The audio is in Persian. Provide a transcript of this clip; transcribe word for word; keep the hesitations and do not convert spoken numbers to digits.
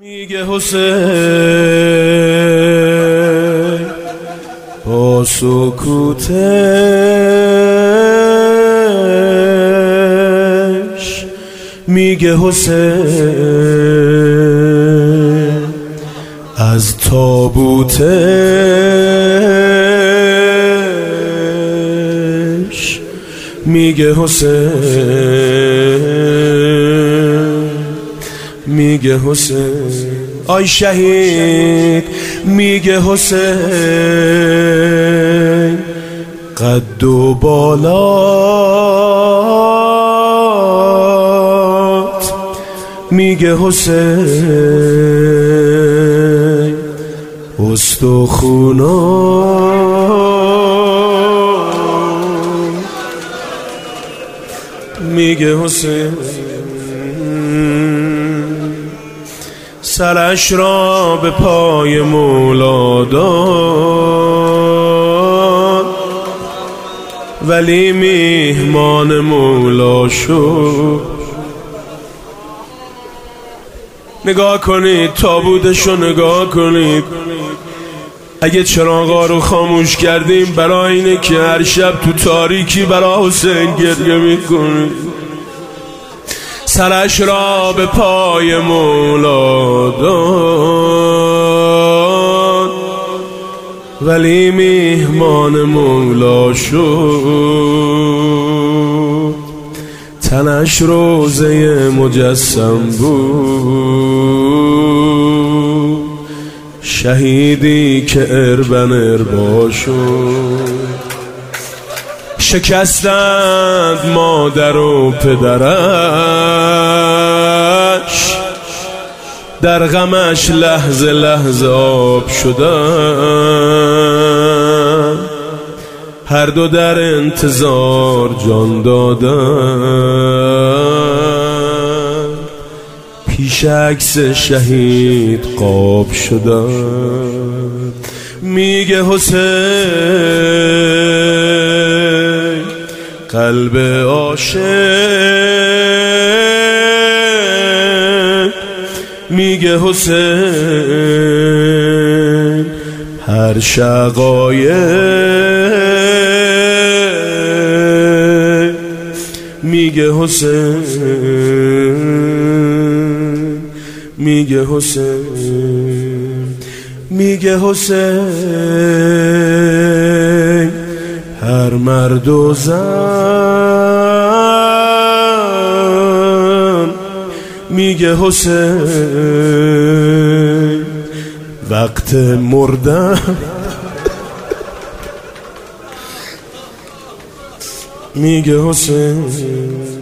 میگه حسین با سکوتش، میگه حسین از تابوتش، میگه حسین، میگه حسین آی شهید، میگه حسین قد و بالات، میگه حسین استخونات، میگه حسین سرش را به پای مولا داد، ولی میهمان مولا شد. نگاه کنید تابوتشو نگاه کنید، اگه چراغا رو خاموش کردیم برای اینه که هر شب تو تاریکی برای حسین گریه میکنید. سرش را به پای مولا داد، ولی میهمان مولا شد. تنش روزه مجسم بود، شهیدی که اربن اربا شد. شکستند مادر و پدرش، در غمش لحظه لحظه آب شدن، هر دو در انتظار جان دادن، پیش عکس شهید قاب شدن. میگه حسین قلب عاشق، میگه حسین هر شقایق، میگه حسین، میگه حسین، میگه حسین هر مرد و زن، میگه حسین وقت مردن، میگه حسین